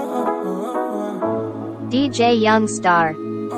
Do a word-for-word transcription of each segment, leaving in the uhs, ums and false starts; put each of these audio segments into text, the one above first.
D J Youngstar.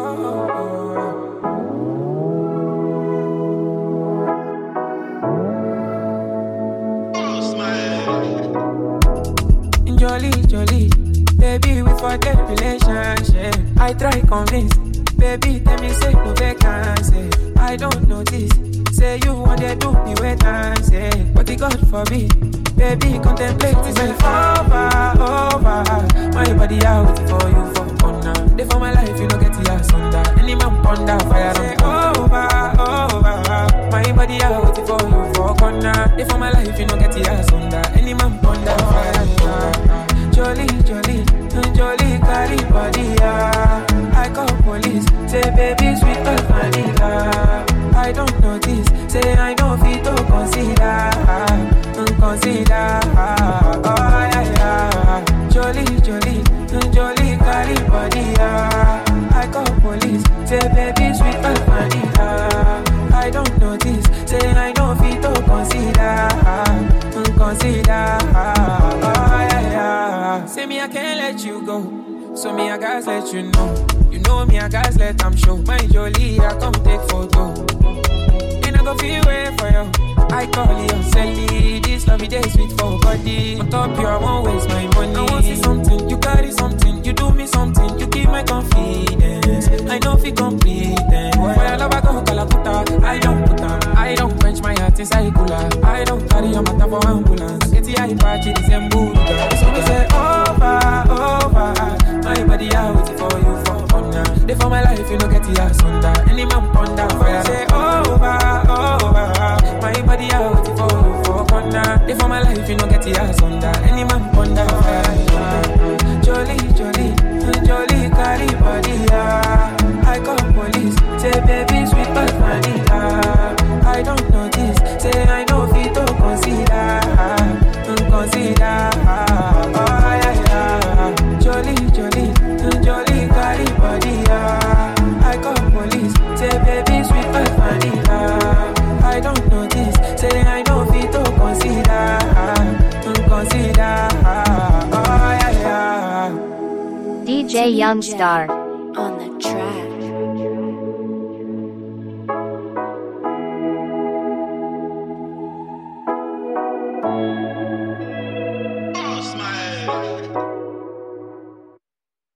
Jolly, jolly, baby, we forget relationship. I try convince, baby, tell me say no vacancy. I don't notice, say you want to do me wait and say, but the God forbid, baby, contemplate is over, over. My body out for you for honor. Day for my life, you know get the ass under. Any man ponder fire say over, over. My body out for you for honor. Day for my life, you know get the ass under. Any man ponder fire under. Jolly, jolly, jolly, carry body, ah. I call police, say baby, sweet as vanilla. I don't notice, say I know fit to consider, consider, oh yeah, yeah. Jolly, jolly, jolly, carry body, ah. I call police, say baby, sweet as vanilla. I don't notice, say I know fit to consider, consider, oh yeah, yeah. Say me I can't let you go, so me I guys let you know. You know me I guys let them show. My jolly I come take photo. And I go feel way for you. I call you Sally. This love day sweet for body. On top you I won't waste my money. I want see something, you carry something. You do me something, you keep my confidence. I know if you complete them. For your love I go Kalakuta. I don't put on, I don't quench my heart inside cooler. I don't carry a matter for ambulance. Get the eye patch, it is a mood. So me say over, over. My body out for you for honor. Day for my life, you know get the ass under. Any man ponder fire. Say over, over. My body out for you for honor. Day for my life, you know get the ass under. Any man ponder fire. Jolly, jolly, jolly, carry body, ah. I call police, say baby, sweet as vanilla. I don't notice, say I know fit to consider, consider, oh yeah, yeah. Jolly, jolly, jolly, carry body, ah. I call police, say baby, sweet as vanilla. I don't notice, say I know fit to consider, consider, oh yeah, yeah. D J Youngstar.